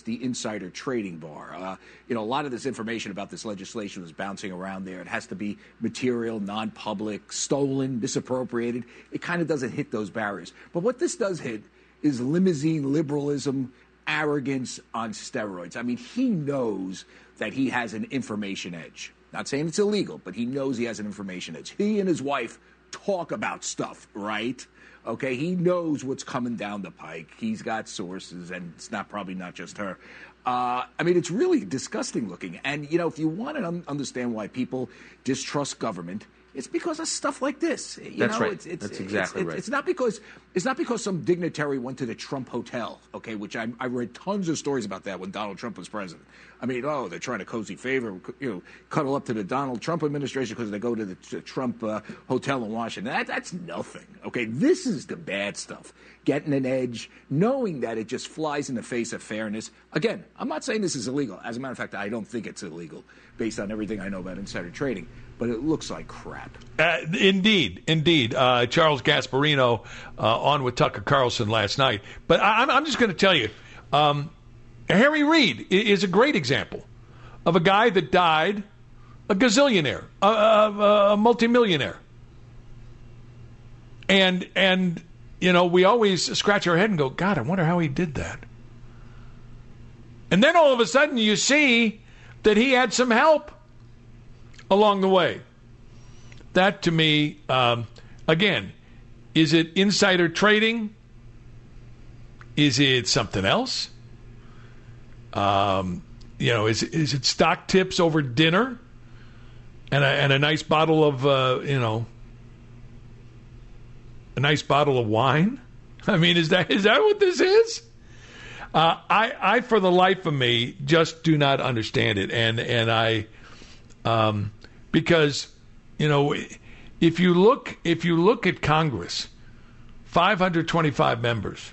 the insider trading bar. A lot of this information about this legislation was bouncing around there. It has to be material, non-public, stolen, misappropriated. It kind of doesn't hit those barriers. But what this does hit is limousine liberalism, arrogance on steroids. I mean, he knows that he has an information edge. Not saying it's illegal, but he knows he has an information edge. He and his wife talk about stuff, right? Okay, he knows what's coming down the pike. He's got sources, and it's probably not just her. It's really disgusting looking. And, if you want to understand why people distrust government, it's because of stuff like this. That's right. That's exactly right. It's not because some dignitary went to the Trump Hotel, okay, which I read tons of stories about that when Donald Trump was president. They're trying to cozy favor, cuddle up to the Donald Trump administration because they go to the Trump Hotel in Washington. That's nothing, okay? This is the bad stuff. Getting an edge, knowing that it just flies in the face of fairness. Again, I'm not saying this is illegal. As a matter of fact, I don't think it's illegal based on everything I know about insider trading. But it looks like crap. Indeed. Charles Gasparino on with Tucker Carlson last night. But I'm just going to tell you, Harry Reid is a great example of a guy that died a gazillionaire, a multimillionaire. And we always scratch our head and go, God, I wonder how he did that. And then all of a sudden you see that he had some help along the way. That, to me, again, is it insider trading? Is it something else? Is it stock tips over dinner and a nice bottle of, a nice bottle of wine? Is that what this is? I for the life of me, just do not understand it. And I... because, if you look at Congress, 525 members,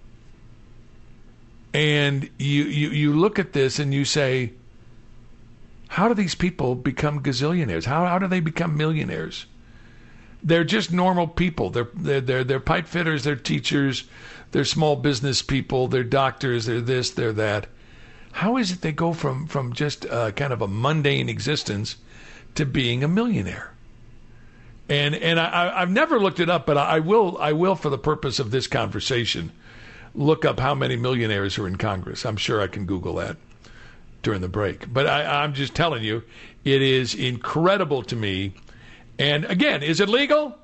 and you look at this and you say, how do these people become gazillionaires? How do they become millionaires? They're just normal people. They're pipe fitters, they're teachers, they're small business people, they're doctors, they're this, they're that. How is it they go from just kind of a mundane existence to being a millionaire? And I've never looked it up, but I will for the purpose of this conversation look up how many millionaires are in Congress. I'm sure I can Google that during the break. But I'm just telling you, it is incredible to me. And again, is it legal?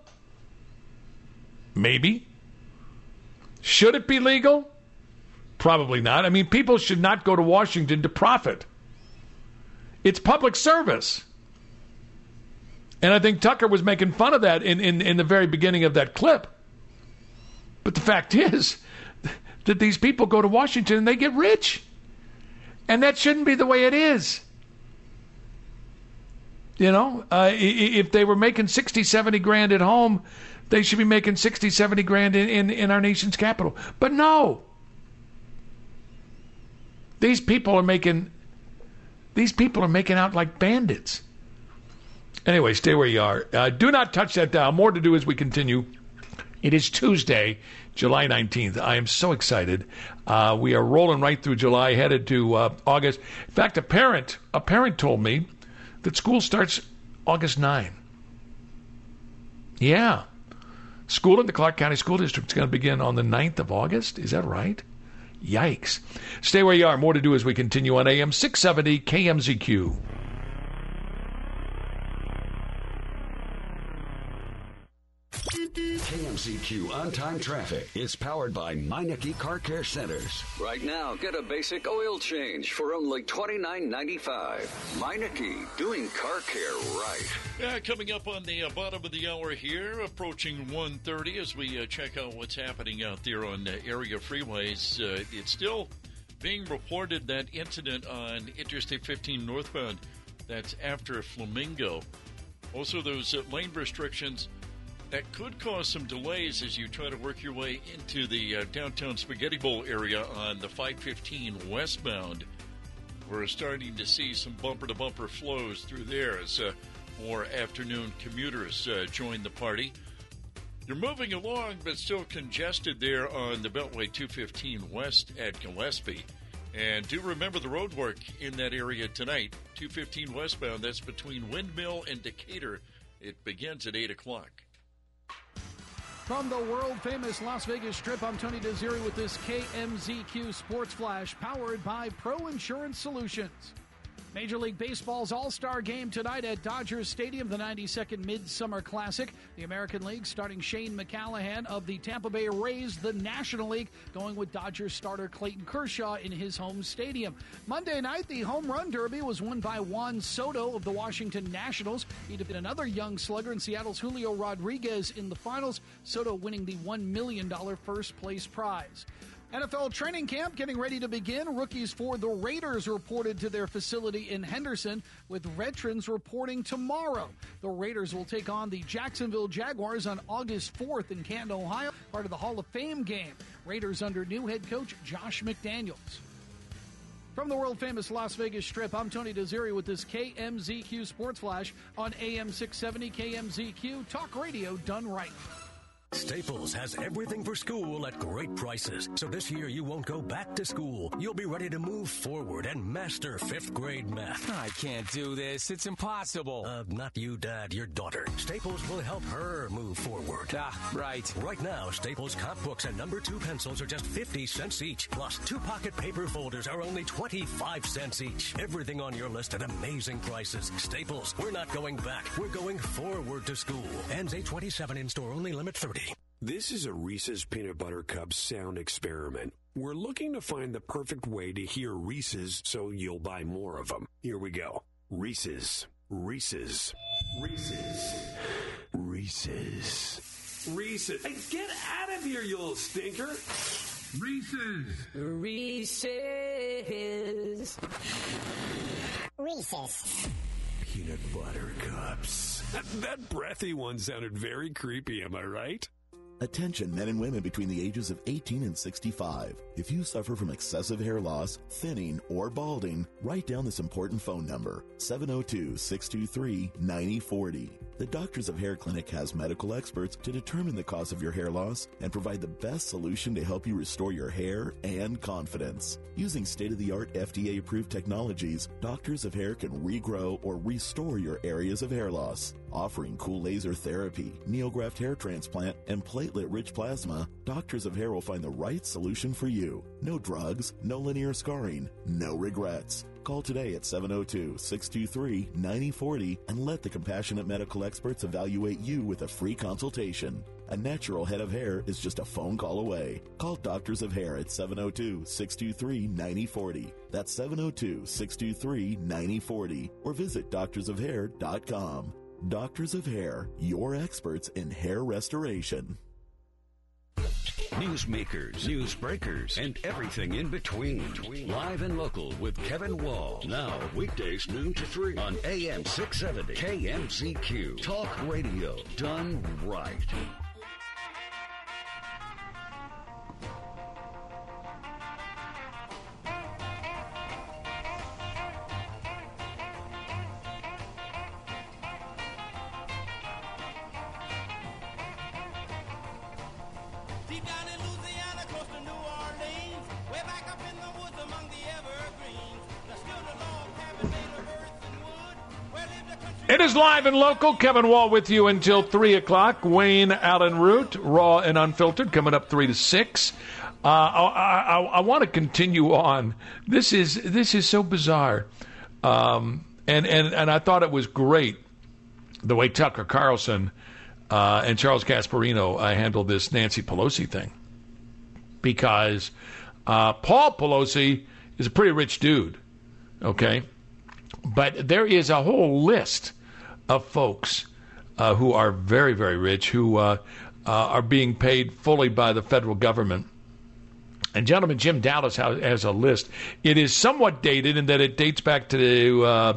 Maybe. Should it be legal? Probably not. People should not go to Washington to profit. It's public service. And I think Tucker was making fun of that in the very beginning of that clip. But the fact is that these people go to Washington and they get rich. And that shouldn't be the way it is. If they were making 60, 70 grand at home, they should be making 60, 70 grand in our nation's capital. But no. These people are making out like bandits. Anyway, stay where you are. Do not touch that dial. More to do as we continue. It is Tuesday, July 19th. I am so excited. We are rolling right through July, headed to August. In fact, a parent told me that school starts August 9. Yeah. School in the Clark County School District is going to begin on the 9th of August. Is that right? Yikes. Stay where you are. More to do as we continue on AM 670 KMZQ. KMZQ On-Time Traffic is powered by Meineke Car Care Centers. Right now, get a basic oil change for only $29.95. Meineke, doing car care right. Coming up on the bottom of the hour here, approaching 1:30 as we check out what's happening out there on area freeways. It's still being reported that incident on Interstate 15 northbound, that's after Flamingo. Also, those lane restrictions that could cause some delays as you try to work your way into the downtown Spaghetti Bowl area on the 515 westbound. We're starting to see some bumper-to-bumper flows through there as more afternoon commuters join the party. You're moving along, but still congested there on the Beltway 215 west at Gillespie. And do remember the road work in that area tonight, 215 westbound. That's between Windmill and Decatur. It begins at 8 o'clock. From the world-famous Las Vegas Strip, I'm Tony Desiri with this KMZQ Sports Flash, powered by Pro Insurance Solutions. Major League Baseball's All-Star Game tonight at Dodgers Stadium, the 92nd Midsummer Classic. The American League starting Shane McClanahan of the Tampa Bay Rays. The National League going with Dodgers starter Clayton Kershaw in his home stadium. Monday night, the Home Run Derby was won by Juan Soto of the Washington Nationals. He defeated another young slugger in Seattle's Julio Rodriguez in the finals. Soto winning the $1 million first-place prize. NFL training camp getting ready to begin. Rookies for the Raiders reported to their facility in Henderson, with veterans reporting tomorrow. The Raiders will take on the Jacksonville Jaguars on August 4th in Canton, Ohio, part of the Hall of Fame game. Raiders under new head coach Josh McDaniels. From the world-famous Las Vegas Strip, I'm Tony Desiri with this KMZQ Sports Flash on AM 670 KMZQ, talk radio done right. Staples has everything for school at great prices. So this year you won't go back to school. You'll be ready to move forward and master 5th grade math. I can't do this. It's impossible. Not you, Dad. Your daughter. Staples will help her move forward. Right. Right now, Staples comp books and number 2 pencils are just 50 cents each. Plus, 2 pocket paper folders are only 25 cents each. Everything on your list at amazing prices. Staples. We're not going back. We're going forward to school. Ends 8/27 in store only, limit 30. This is a Reese's Peanut Butter Cup sound experiment. We're looking to find the perfect way to hear Reese's so you'll buy more of them. Here we go. Reese's, Reese's, Reese's, Reese's, Reese's. Hey, get out of here, you little stinker. Reese's. Reese's. Reese's. Peanut Butter Cups. That breathy one sounded very creepy, am I right? Attention men and women between the ages of 18 and 65. If you suffer from excessive hair loss, thinning, or balding, write down this important phone number, 702-623-9040. The Doctors of Hair Clinic has medical experts to determine the cause of your hair loss and provide the best solution to help you restore your hair and confidence. Using state-of-the-art FDA-approved technologies, Doctors of Hair can regrow or restore your areas of hair loss. Offering cool laser therapy, neograft hair transplant, and platelet-rich plasma, Doctors of Hair will find the right solution for you. No drugs, no linear scarring, no regrets. Call today at 702-623-9040 and let the compassionate medical experts evaluate you with a free consultation. A natural head of hair is just a phone call away. Call Doctors of Hair at 702-623-9040. That's 702-623-9040 or visit doctorsofhair.com. Doctors of Hair, your experts in hair restoration. Newsmakers, news breakers, and everything in between. Live and local with Kevin Wall. Now, weekdays noon to 3 on AM 670 KMZQ. Talk radio done right. It is live and local. Kevin Wall with you until 3 o'clock. Wayne Allen Root, raw and unfiltered, coming up 3 to 6. I want to continue on. This is so bizarre, and I thought it was great the way Tucker Carlson and Charles Gasparino handled this Nancy Pelosi thing, because Paul Pelosi is a pretty rich dude, okay? But there is a whole list of folks who are very, very rich, who are being paid fully by the federal government. And gentleman Jim Dallas has a list. It is somewhat dated in that it dates back to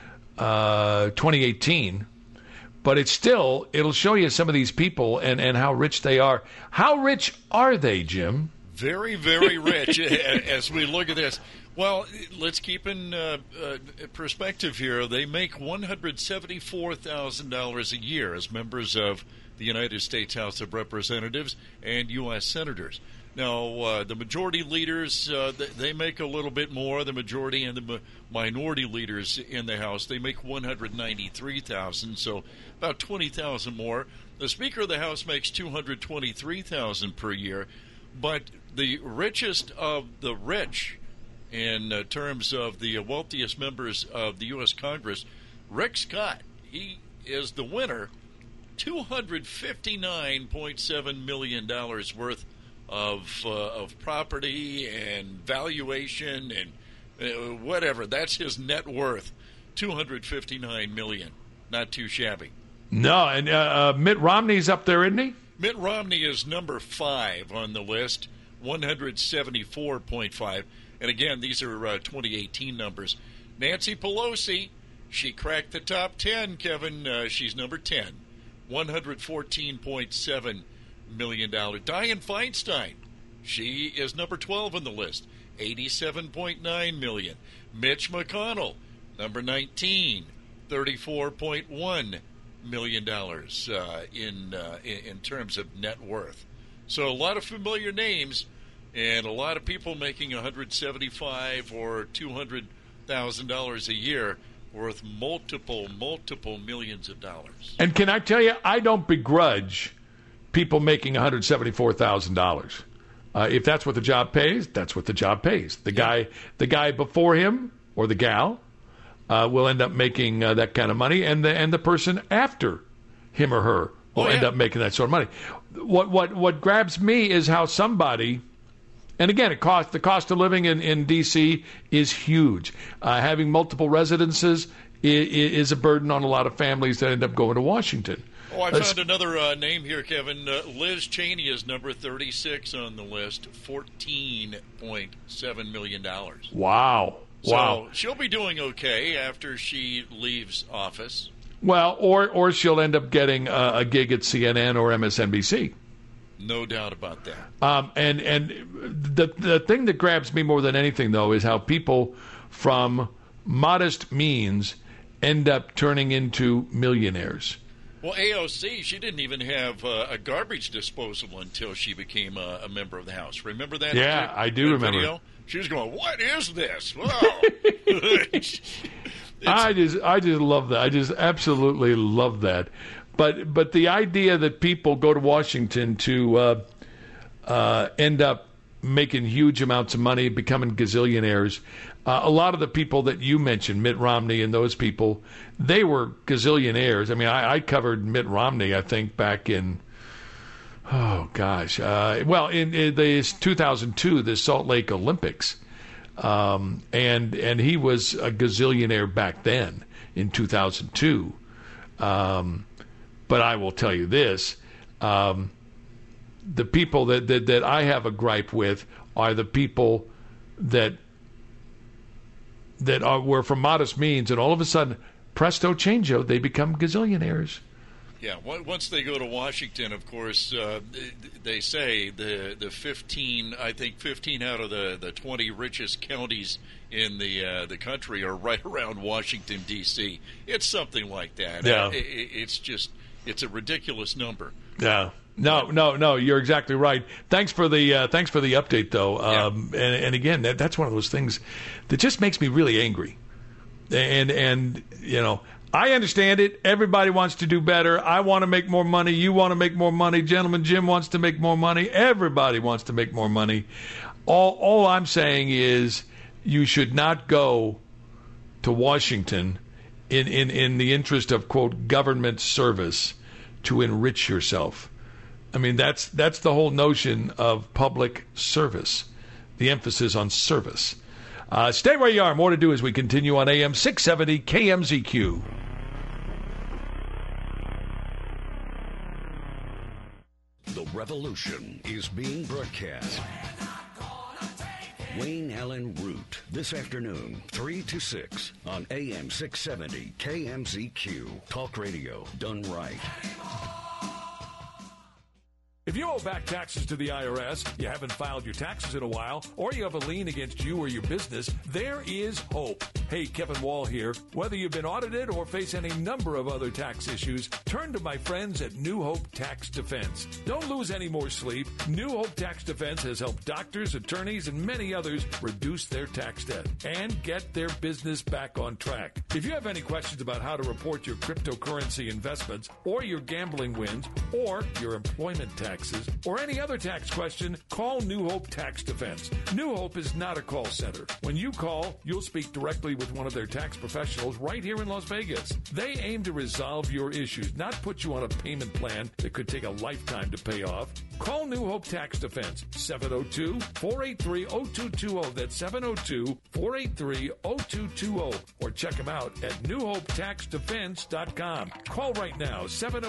2018. But it'll show you some of these people and how rich they are. How rich are they, Jim? Very, very rich as we look at this. Well, let's keep in perspective here. They make $174,000 a year as members of the United States House of Representatives and U.S. senators. Now, the majority leaders, they make a little bit more. The majority and the minority leaders in the House, they make $193,000, so about $20,000 more. The Speaker of the House makes $223,000 per year, but the richest of the rich, in terms of the wealthiest members of the U.S. Congress, Rick Scott, he is the winner, $259.7 million worth of property and valuation and whatever. That's his net worth, $259 million. Not too shabby. No, and Mitt Romney's up there, isn't he? Mitt Romney is number 5 on the list, 174.5. And again, these are 2018 numbers. Nancy Pelosi, she cracked the top 10, Kevin. She's number 10, $114.7 million. Dianne Feinstein, she is number 12 on the list, $87.9 million. Mitch McConnell, number 19, $34.1 million in terms of net worth. So a lot of familiar names, and a lot of people making $175,000 or $200,000 a year, worth multiple millions of dollars. And can I tell you, I don't begrudge people making $174,000. If that's what the job pays, that's what the job pays. The guy before him or the gal will end up making that kind of money, and the person after him or her will end up making that sort of money. What grabs me is how somebody, and again, the cost of living in D.C. is huge. Having multiple residences is a burden on a lot of families that end up going to Washington. Oh, I found another name here, Kevin. Liz Cheney is number 36 on the list, $14.7 million. Wow. So she'll be doing okay after she leaves office. Well, or she'll end up getting a gig at CNN or MSNBC. No doubt about that. And the thing that grabs me more than anything, though, is how people from modest means end up turning into millionaires. Well, AOC, she didn't even have a garbage disposal until she became a member of the House. Remember that? Yeah, I do remember. Video? She was going, "What is this?" Wow. I just love that. I just absolutely love that. But the idea that people go to Washington to end up making huge amounts of money, becoming gazillionaires. A lot of the people that you mentioned, Mitt Romney and those people, they were gazillionaires. I mean, I covered Mitt Romney, I think, back in, in the 2002, the Salt Lake Olympics. And he was a gazillionaire back then in 2002. But I will tell you this, the people that I have a gripe with are the people that were from modest means, and all of a sudden, presto changeo, they become gazillionaires. Yeah, once they go to Washington, of course, they say the 15 out of the 20 richest counties in the country are right around Washington, D.C. It's something like that. Yeah. It's a ridiculous number. Yeah. No, you're exactly right. Thanks for the update, though. Yeah. And again, that's one of those things that just makes me really angry. And you know, I understand it. Everybody wants to do better. I want to make more money. You want to make more money. Gentleman Jim wants to make more money. Everybody wants to make more money. All I'm saying is you should not go to Washington in the interest of, quote, government service to enrich yourself. I mean, that's the whole notion of public service, the emphasis on service. Stay where you are. More to do as we continue on AM 670 KMZQ. The revolution is being broadcast. Wayne Allen Root, this afternoon, 3 to 6 on AM 670 KMZQ. Talk radio done right. If you owe back taxes to the IRS, you haven't filed your taxes in a while, or you have a lien against you or your business, there is hope. Hey, Kevin Wall here. Whether you've been audited or face any number of other tax issues, turn to my friends at New Hope Tax Defense. Don't lose any more sleep. New Hope Tax Defense has helped doctors, attorneys, and many others reduce their tax debt and get their business back on track. If you have any questions about how to report your cryptocurrency investments or your gambling wins or your employment taxes or any other tax question, call New Hope Tax Defense. New Hope is not a call center. When you call, you'll speak directly with one of their tax professionals right here in Las Vegas. They aim to resolve your issues, not put you on a payment plan that could take a lifetime to pay off. Call New Hope Tax Defense, 702-483-0220. That's 702-483-0220. Or check them out at newhopetaxdefense.com. Call right now,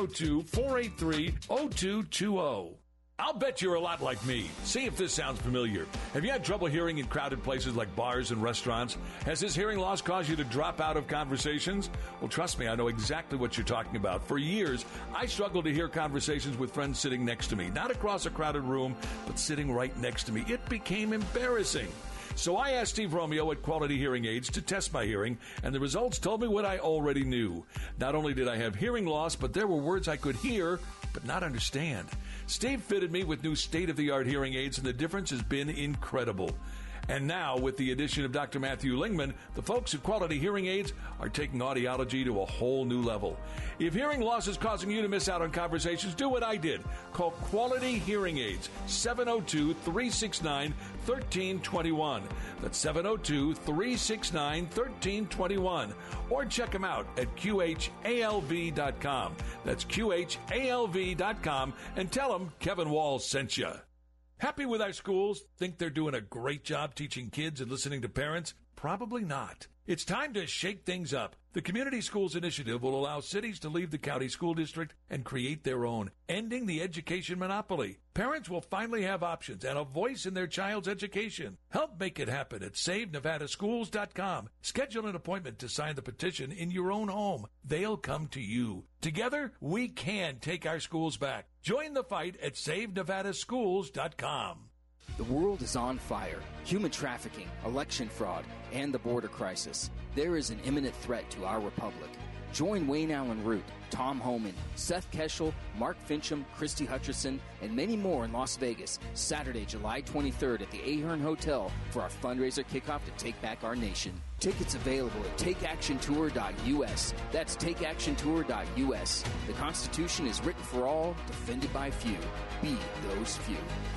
702-483-0220. I'll bet you're a lot like me. See if this sounds familiar. Have you had trouble hearing in crowded places like bars and restaurants? Has this hearing loss caused you to drop out of conversations? Well, trust me, I know exactly what you're talking about. For years, I struggled to hear conversations with friends sitting next to me, not across a crowded room, but sitting right next to me. It became embarrassing. So I asked Steve Romeo at Quality Hearing Aids to test my hearing, and the results told me what I already knew. Not only did I have hearing loss, but there were words I could hear but not understand. Steve fitted me with new state-of-the-art hearing aids, and the difference has been incredible. And now, with the addition of Dr. Matthew Lingman, the folks at Quality Hearing Aids are taking audiology to a whole new level. If hearing loss is causing you to miss out on conversations, do what I did. Call Quality Hearing Aids, 702-369-1321. That's 702-369-1321. Or check them out at QHALV.com. That's QHALV.com, and tell them Kevin Wall sent you. Happy with our schools? Think they're doing a great job teaching kids and listening to parents? Probably not. It's time to shake things up. The Community Schools Initiative will allow cities to leave the county school district and create their own, ending the education monopoly. Parents will finally have options and a voice in their child's education. Help make it happen at SaveNevadaSchools.com. Schedule an appointment to sign the petition in your own home. They'll come to you. Together, we can take our schools back. Join the fight at SaveNevadaSchools.com. The world is on fire. Human trafficking, election fraud, and the border crisis. There is an imminent threat to our republic. Join Wayne Allen Root, Tom Homan, Seth Keschel, Mark Fincham, Christy Hutcherson, and many more in Las Vegas, Saturday, July 23rd at the Ahern Hotel for our fundraiser kickoff to take back our nation. Tickets available at takeactiontour.us. That's takeactiontour.us. The Constitution is written for all, defended by few. Be those few.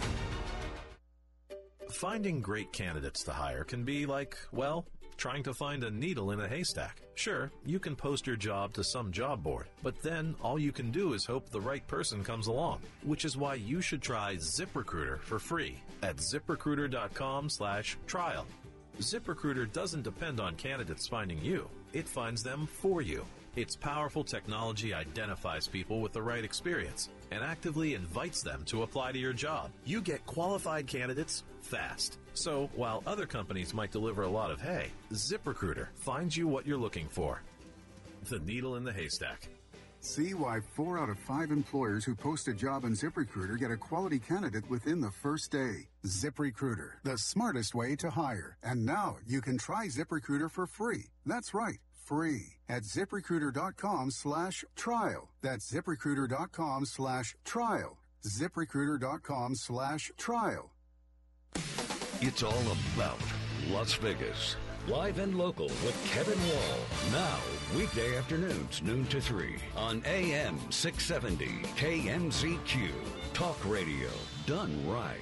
Finding great candidates to hire can be like, well, trying to find a needle in a haystack. Sure, you can post your job to some job board, but then all you can do is hope the right person comes along, which is why you should try ZipRecruiter for free at ZipRecruiter.com/trial. ZipRecruiter doesn't depend on candidates finding you. It finds them for you. Its powerful technology identifies people with the right experience and actively invites them to apply to your job. You get qualified candidates fast. So while other companies might deliver a lot of hay, ZipRecruiter finds you what you're looking for. The needle in the haystack. See why 4 out of 5 employers who post a job on ZipRecruiter get a quality candidate within the first day. ZipRecruiter, the smartest way to hire. And now you can try ZipRecruiter for free. That's right, free at ZipRecruiter.com/trial. That's ZipRecruiter.com/trial. ZipRecruiter.com/trial. It's all about Las Vegas. Live and local with Kevin Wall. Now, weekday afternoons, noon to 3 on AM 670 KMZQ. Talk radio done right.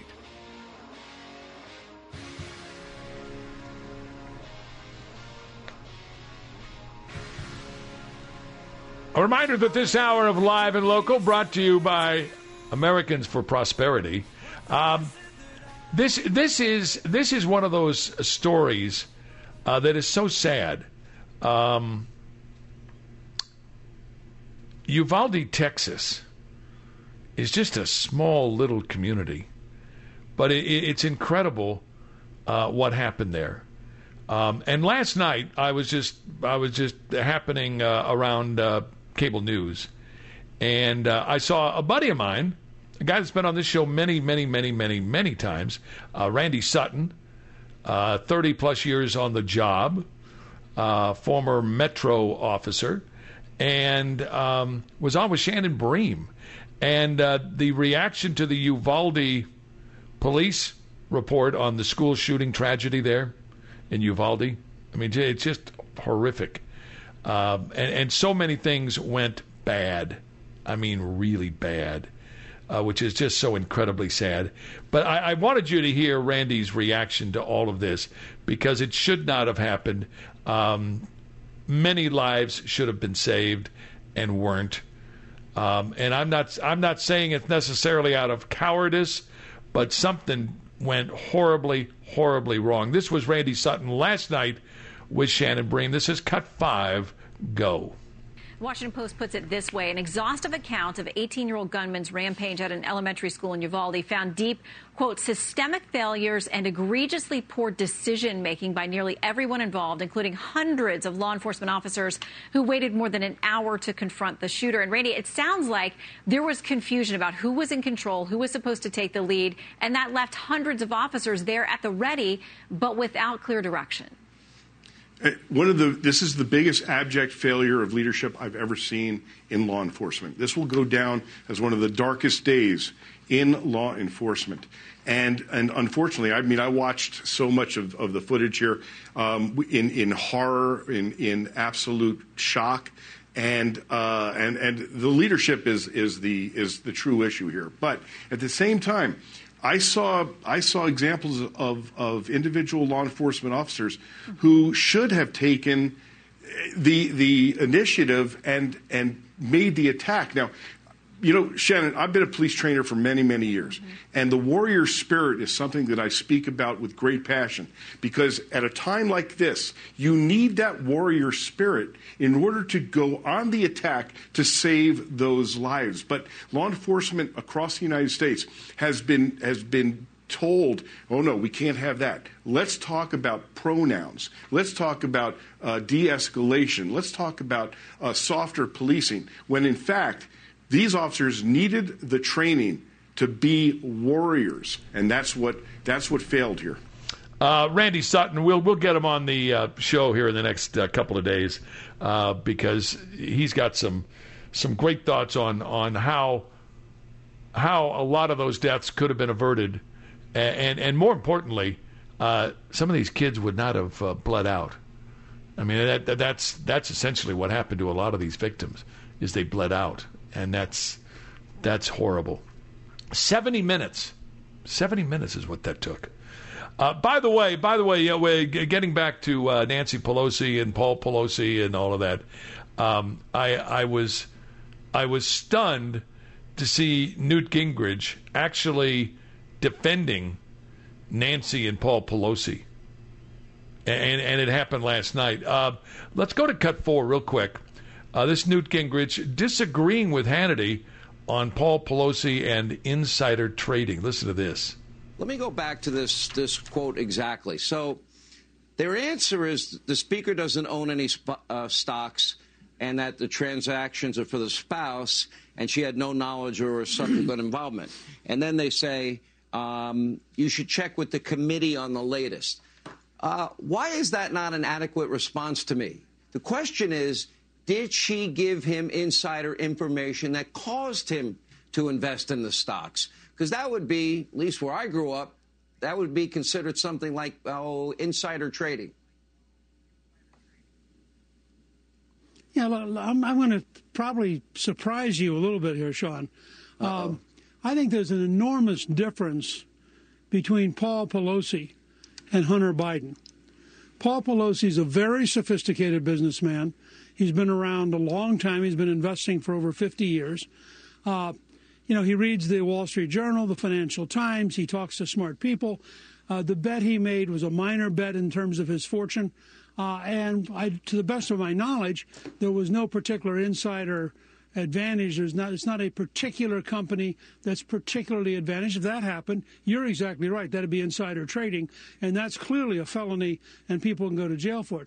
A reminder that this hour of Live and Local brought to you by Americans for Prosperity. This is one of those stories that is so sad. Uvalde, Texas, is just a small little community, but it's incredible what happened there. And last night I was just happening around cable news, and I saw a buddy of mine, a guy that's been on this show many times, Randy Sutton, 30 plus years on the job, former Metro officer, and was on with Shannon Bream. And the reaction to the Uvalde police report on the school shooting tragedy there in Uvalde, I mean, it's just horrific. And so many things went bad. I mean, really bad, which is just so incredibly sad. But I wanted you to hear Randy's reaction to all of this, because it should not have happened. Many lives should have been saved and weren't. And I'm not saying it's necessarily out of cowardice, but something went horribly, horribly wrong. This was Randy Sutton last night with Shannon Bream. This is Cut 5. Go. Washington Post puts it this way. An exhaustive account of 18-year-old gunman's rampage at an elementary school in Uvalde found deep, quote, systemic failures and egregiously poor decision-making by nearly everyone involved, including hundreds of law enforcement officers who waited more than an hour to confront the shooter. And, Randy, it sounds like there was confusion about who was in control, who was supposed to take the lead, and that left hundreds of officers there at the ready, but without clear direction. This is the biggest abject failure of leadership I've ever seen in law enforcement. This will go down as one of the darkest days in law enforcement. And unfortunately, I mean, I watched so much of the footage here in horror, in absolute shock. And the leadership is the true issue here. But at the same time, I saw examples of individual law enforcement officers who should have taken the initiative and made the attack. Now, you know, Shannon, I've been a police trainer for many, many years, and the warrior spirit is something that I speak about with great passion, because at a time like this, you need that warrior spirit in order to go on the attack to save those lives. But law enforcement across the United States has been told, oh, no, we can't have that. Let's talk about pronouns. Let's talk about de-escalation. Let's talk about softer policing, when in fact, these officers needed the training to be warriors, and that's what failed here. Randy Sutton, we'll get him on the show here in the next couple of days, because he's got some great thoughts on how a lot of those deaths could have been averted, and more importantly, some of these kids would not have bled out. I mean, that's essentially what happened to a lot of these victims, is they bled out. And that's horrible. 70 minutes. 70 minutes is what that took. By the way, we're getting back to Nancy Pelosi and Paul Pelosi and all of that. I was stunned to see Newt Gingrich actually defending Nancy and Paul Pelosi. And it happened last night. Let's go to Cut 4 real quick. This Newt Gingrich disagreeing with Hannity on Paul Pelosi and insider trading. Listen to this. Let me go back to this quote exactly. So their answer is the speaker doesn't own any stocks, and that the transactions are for the spouse, and she had no knowledge or subsequent involvement. And then they say, you should check with the committee on the latest. Why is that not an adequate response to me? The question is, did she give him insider information that caused him to invest in the stocks? Because that would be, at least where I grew up, that would be considered something like, insider trading. Yeah, I'm going to probably surprise you a little bit here, Sean. I think there's an enormous difference between Paul Pelosi and Hunter Biden. Paul Pelosi is a very sophisticated businessman. He's been around a long time. He's been investing for over 50 years. He reads the Wall Street Journal, the Financial Times. He talks to smart people. The bet he made was a minor bet in terms of his fortune. To the best of my knowledge, there was no particular insider advantage. It's not a particular company that's particularly advantaged. If that happened, you're exactly right. That'd be insider trading, and that's clearly a felony, and people can go to jail for it.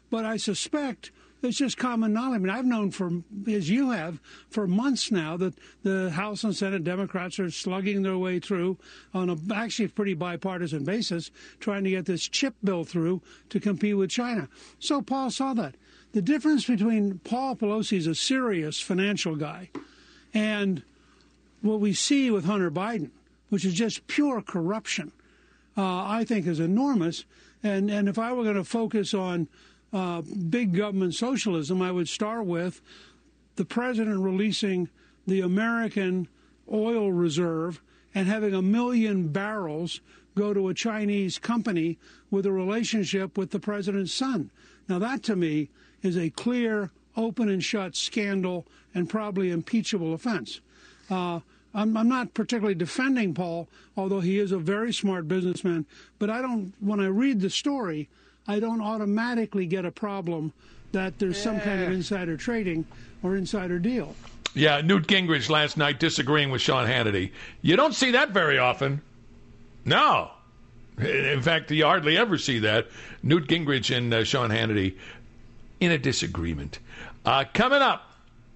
But I suspect it's just common knowledge. I mean, I've known as you have, for months now that the House and Senate Democrats are slugging their way through on a actually pretty bipartisan basis, trying to get this chip bill through to compete with China. So Paul saw that. The difference between Paul Pelosi is a serious financial guy and what we see with Hunter Biden, which is just pure corruption, I think is enormous. And if I were going to focus on big government socialism, I would start with the president releasing the American oil reserve and having 1 million barrels go to a Chinese company with a relationship with the president's son. Now, that to me is a clear, open and shut scandal and probably impeachable offense. I'm not particularly defending Paul, although he is a very smart businessman, but when I read the story, I don't automatically get a problem that there's some kind of insider trading or insider deal. Yeah, Newt Gingrich last night disagreeing with Sean Hannity. You don't see that very often. No. In fact, you hardly ever see that. Newt Gingrich and Sean Hannity in a disagreement. Coming up,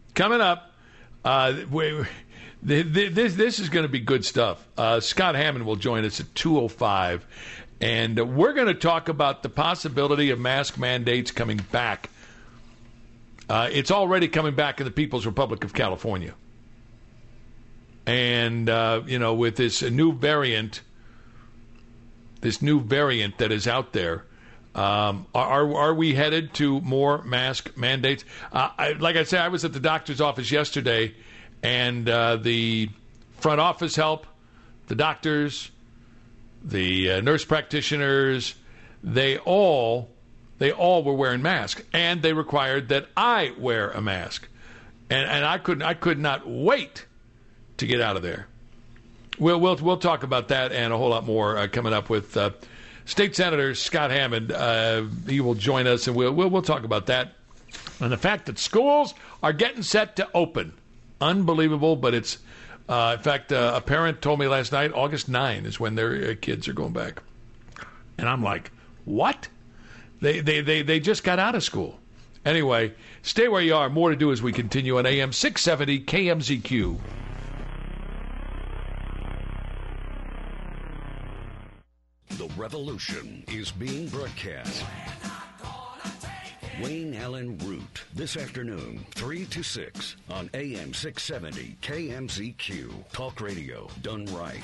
this is going to be good stuff. Scott Hammond will join us at 2:05. And we're going to talk about the possibility of mask mandates coming back. It's already coming back in the People's Republic of California. And, with this new variant that is out there, are we headed to more mask mandates? Like I said, I was at the doctor's office yesterday, and the front office help, the doctors, the nurse practitioners, they all were wearing masks, and they required that I wear a mask, and I could not wait to get out of there. We'll talk about that and a whole lot more coming up with State Senator Scott Hammond. He will join us, and we'll talk about that and the fact that schools are getting set to open. Unbelievable, but it's. In fact, a parent told me last night August 9 is when their kids are going back. And I'm like, what? They just got out of school. Anyway, stay where you are. More to do as we continue on AM 670 KMZQ. The revolution is being broadcast. Wayne Allen Root, this afternoon, 3 to 6 on AM 670 KMZQ. Talk radio done right.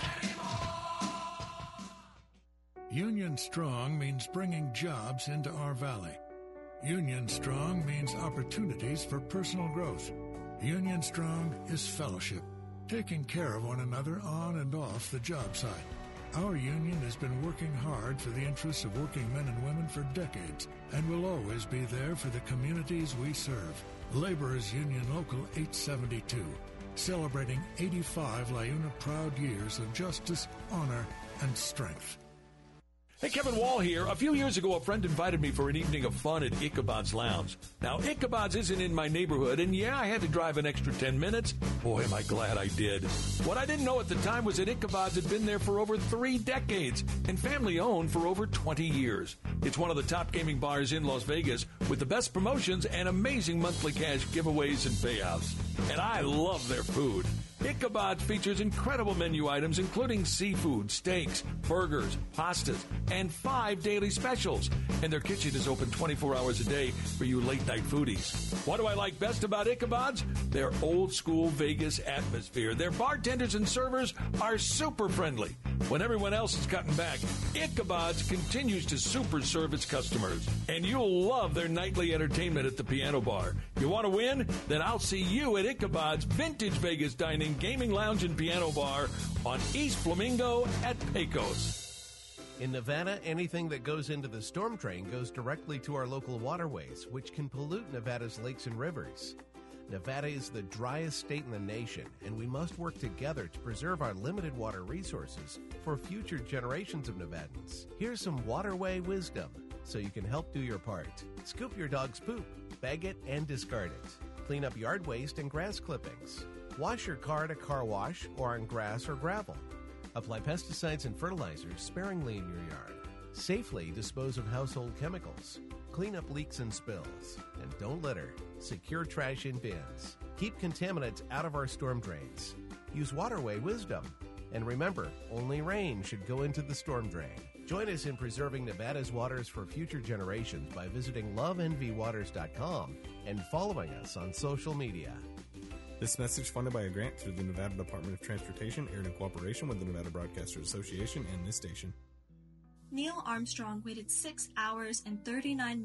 Union Strong means bringing jobs into our valley. Union Strong means opportunities for personal growth. Union Strong is fellowship, taking care of one another on and off the job site. Our union has been working hard for the interests of working men and women for decades and will always be there for the communities we serve. Laborers Union Local 872, celebrating 85 LiUNA proud years of justice, honor, and strength. Hey, Kevin Wall here. A few years ago, a friend invited me for an evening of fun at Ichabod's Lounge. Now, Ichabod's isn't in my neighborhood, and yeah, I had to drive an extra 10 minutes. Boy, am I glad I did. What I didn't know at the time was that Ichabod's had been there for over 3 decades and family-owned for over 20 years. It's one of the top gaming bars in Las Vegas with the best promotions and amazing monthly cash giveaways and payouts. And I love their food. Ichabod features incredible menu items including seafood, steaks, burgers, pastas, and 5 daily specials. And their kitchen is open 24 hours a day for you late-night foodies. What do I like best about Ichabod's? Their old-school Vegas atmosphere. Their bartenders and servers are super friendly. When everyone else is cutting back, Ichabod's continues to super serve its customers. And you'll love their nightly entertainment at the piano bar. You want to win? Then I'll see you at Ichabod's Vintage Vegas Dining, Gaming Lounge, and Piano Bar on East Flamingo at Pecos. In Nevada, anything that goes into the storm drain goes directly to our local waterways, which can pollute Nevada's lakes and rivers. Nevada is the driest state in the nation, and we must work together to preserve our limited water resources for future generations of Nevadans. Here's some waterway wisdom so you can help do your part. Scoop your dog's poop, bag it, and discard it. Clean up yard waste and grass clippings. Wash your car at a car wash or on grass or gravel. Apply pesticides and fertilizers sparingly in your yard. Safely dispose of household chemicals. Clean up leaks and spills. And don't litter. Secure trash in bins. Keep contaminants out of our storm drains. Use waterway wisdom. And remember, only rain should go into the storm drain. Join us in preserving Nevada's waters for future generations by visiting loveenvywaters.com and following us on social media. This message funded by a grant through the Nevada Department of Transportation, aired in cooperation with the Nevada Broadcasters Association and this station. Neil Armstrong waited 6 hours and 39 minutes